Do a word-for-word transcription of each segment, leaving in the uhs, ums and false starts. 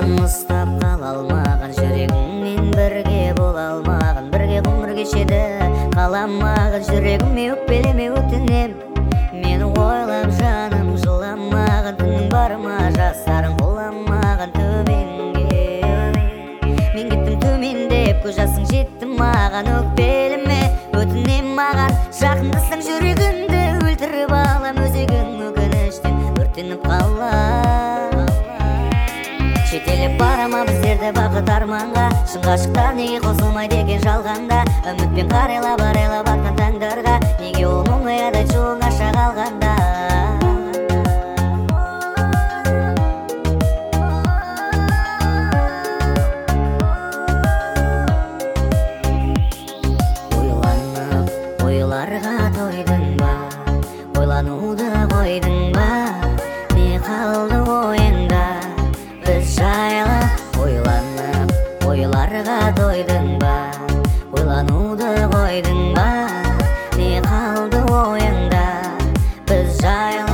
саған ұстап қала алмаған, жүрегіңмен бірге бола алмаған, бірге ғұмыр кешеді қаламаған, жүрегіме өкпелеме өтінем, мені ойлап жаным жыламаған, түннің бар ма жасарың құламаған төменге. Мен кеттім төмендеп, көз жасың жетті маған, өкпелеме өтінем маған, жақындасаң жүрегімді өлтіріп алам, өзегің өкініштен өртеніп қалам. Шетелеп барама біздерді бақыт арманға, шын ғашықтар неге қосылмайды екен жалғанда, үмітпен қарайлап арайлап атқан таңдарға, неге ол мұңаяды жолың аша қалғанда. Ойланып ойларға тойдың ба, ойлануды қойдың ба, не қалды ойыңда біз жайлы? Ойланып ойларға тойдың ба, ойлануды қойдың ба, не қалды ойыңда біз жайлы?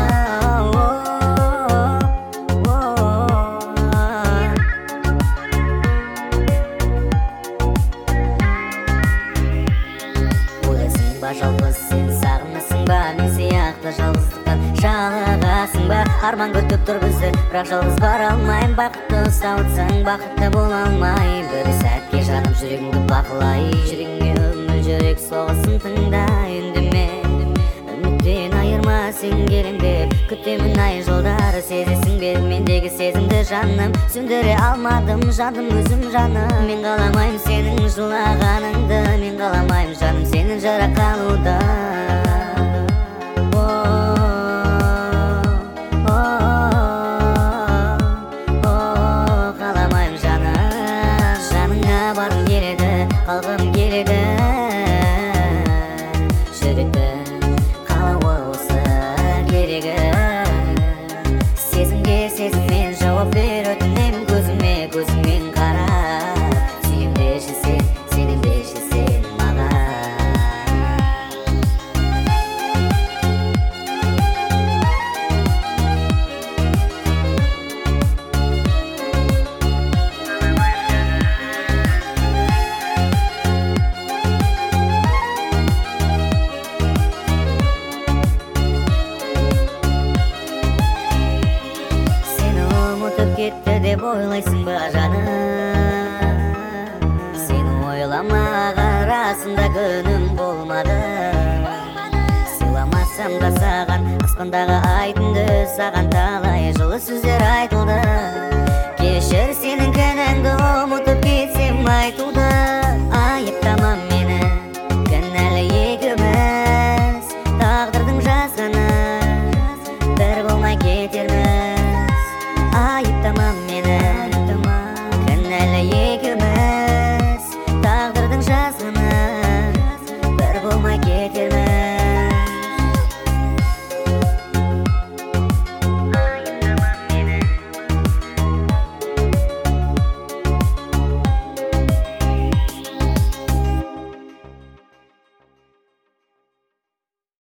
Ойлайсың ба жалғыз сен, сағынасың ба мен сияқты жалғыздықтан жалығасың ба? Арман күтіп тұр бізді, бірақ жалғыз бара алмайым, бақытты ұстауытсаң бақытты бола алмайым. Бір сәтке жаным жүрегіңді бақылай, жүрегіңе үміт жүрек соғысын тыңдай, үндеме үміттен айырма сен келем деп күтемін ай жолдары, сезесің бе мендегі сезімді жаным, сөндіре алмадым жандым өзім жаным. Мен қаламайым сенің жылағаныңды, мен қаламайым жаным сенің жырақ қалуды. Барғым келеді, қалғым келеді, жүректі қалауы осы керегі. Сезімге сезіммен жауап бер өтінем, көзіме көзіңмен қарап, сүйем деші сен, сенем деші сен маған. Кетті деп ойлайсың ба жаным, сені ойламаған расында күнім болмады. Сыйламасам да саған аспандағы ай түнді, саған талай жылы сөздер айтылды. Кешір сенің кінәңді, ұмытып кетсем айту